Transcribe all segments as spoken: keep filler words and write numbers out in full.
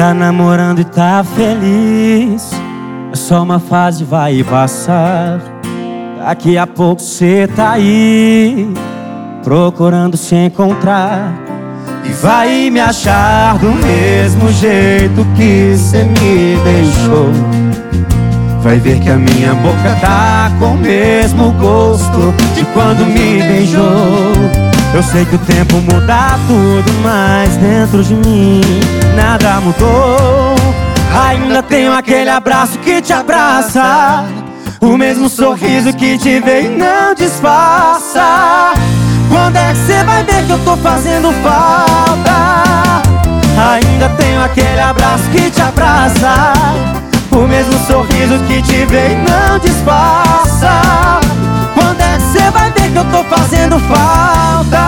Tá namorando e tá feliz, é só uma fase, vai passar. Daqui a pouco cê tá aí, procurando se encontrar, e vai me achar do mesmo jeito que cê me deixou. Vai ver que a minha boca tá com o mesmo gosto de quando me beijou. Eu sei que o tempo muda tudo, mas dentro de mim nada mudou. Ainda tenho aquele abraço que te abraça, o mesmo sorriso que te vê e não disfarça. Quando é que cê vai ver que eu tô fazendo falta? Ainda tenho aquele abraço que te abraça, o mesmo sorriso que te vê e não disfarça. Quando é que cê vai ver que eu tô fazendo falta?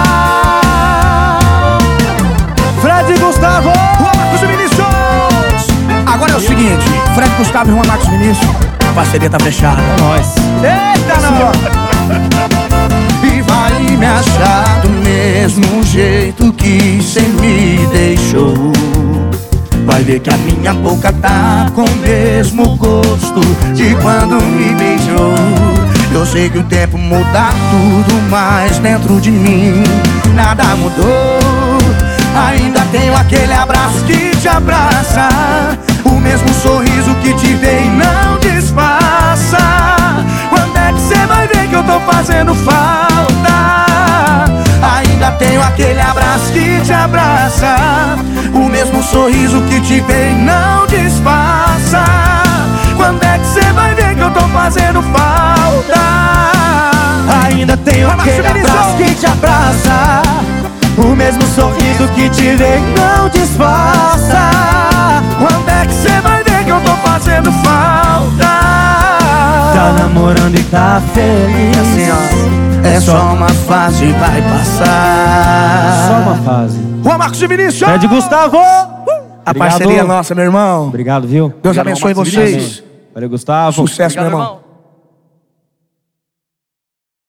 Fred e Gustavo, Juan Marcos Vinícius. Agora é o seguinte, Fred, Gustavo e Juan Marcos Vinícius, a parceria tá fechada. É nóis. Eita, não! E vai me achar do mesmo jeito que cê me deixou. Vai ver que a minha boca tá com o mesmo gosto de quando me beijou. Eu sei que o tempo muda tudo, mas dentro de mim nada mudou. Ainda tenho aquele abraço que te abraça, o mesmo sorriso que te vê e não disfarça. Quando é que cê vai ver que eu tô fazendo falta? Ainda tenho aquele abraço que te abraça, o mesmo sorriso que te vê e não disfarça. Quando é que cê vai ver que eu tô fazendo falta? Ainda tenho aquele abraço que te abraça, o mesmo sorriso que te vê e não disfarça. Quando é que cê vai ver que eu tô fazendo falta? Tá namorando e tá feliz, assim, ó, é só uma fase, vai passar. só uma fase. Juan Marcos e Vinícius. Fred e Gustavo. A Obrigado. parceria nossa, meu irmão. Obrigado, viu? Deus abençoe vocês. Valeu, Gustavo. Sucesso, meu irmão.